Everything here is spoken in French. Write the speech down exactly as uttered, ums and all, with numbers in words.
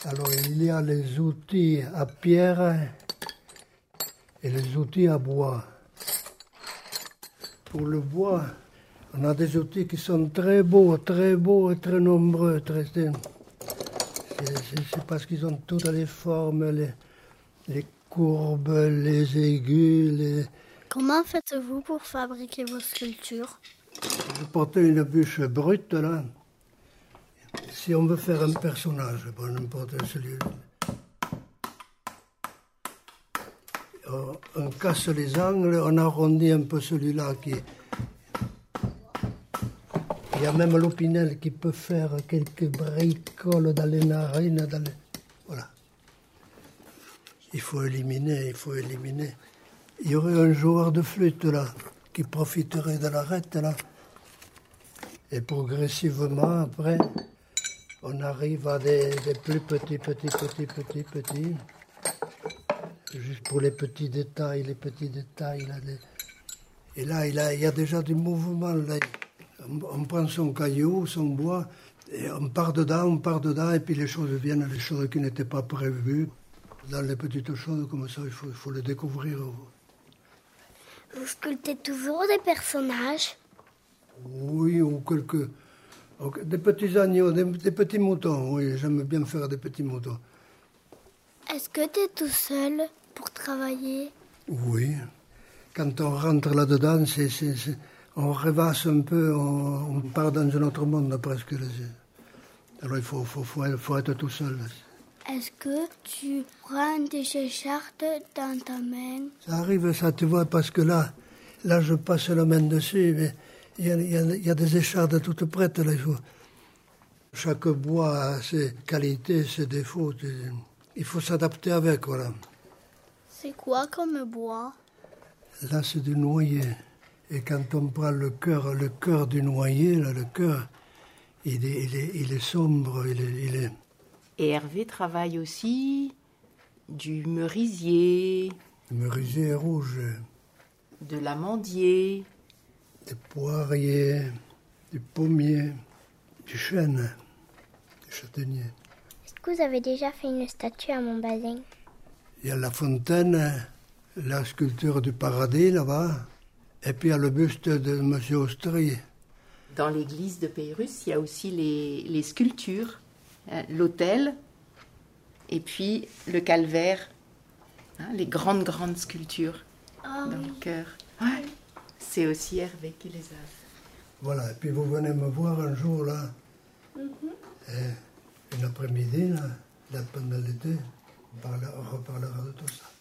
Alors, il y a les outils à pierre et les outils à bois. Pour le bois, on a des outils qui sont très beaux, très beaux et très nombreux. Très... C'est, c'est, c'est parce qu'ils ont toutes les formes, les, les courbes, les aigus. Les... Comment faites-vous pour fabriquer vos sculptures? Je portais une bûche brute, là. Si on veut faire un personnage, bon, n'importe celui. On casse les angles, on arrondit un peu celui-là qui... Il y a même l'Opinel qui peut faire quelques bricoles dans les narines, dans les... Voilà. Il faut éliminer, il faut éliminer. Il y aurait un joueur de flûte, là, qui profiterait de l'arête, là. Et progressivement, après, on arrive à des, des plus petits, petits, petits, petits, petits. Juste pour les petits détails, les petits détails. Là, les... Et là, il, a, il y a déjà du mouvement. Là. On, on prend son caillou, son bois, et on part dedans, on part dedans, et puis les choses viennent, les choses qui n'étaient pas prévues. Dans les petites choses comme ça, il faut, il faut les découvrir. Vous sculptez toujours des personnages? Oui, ou quelques... Des petits agneaux, des, des petits moutons, oui, j'aime bien faire des petits moutons. Est-ce que tu es tout seul pour travailler? Oui. Quand on rentre là-dedans, c'est, c'est, c'est, on rêvasse un peu, on, on part dans un autre monde presque. Alors il faut, faut, faut, être, faut être tout seul. Est-ce que tu prends des écharpes dans ta main? Ça arrive, ça, tu vois, parce que là, là je passe la main dessus, mais il y a, il y a, il y a des écharpes toutes prêtes. Là, il faut... Chaque bois a ses qualités, ses défauts. Il faut s'adapter avec, voilà. C'est quoi comme bois? Là, c'est du noyer. Et quand on prend le cœur, le cœur du noyer, là, le cœur, il est, il est, il est sombre, il est, il est... Et Hervé travaille aussi du merisier. Le merisier est rouge. De l'amandier. Des poiriers, du pommier, du chêne, du châtaignier. Est-ce que vous avez déjà fait une statue à Montbazin? Il y a la fontaine, la sculpture du paradis là-bas, et puis il y a le buste de M. Austrie. Dans l'église de Péyrus, il y a aussi les, les sculptures, hein, l'autel, et puis le calvaire, hein, les grandes, grandes sculptures oh, dans oui. le cœur. Ouais. C'est aussi Hervé qui les a. Voilà, et puis vous venez me voir un jour là, mm-hmm. et une après-midi, là, là pendant l'été, on, parlera, on reparlera de tout ça.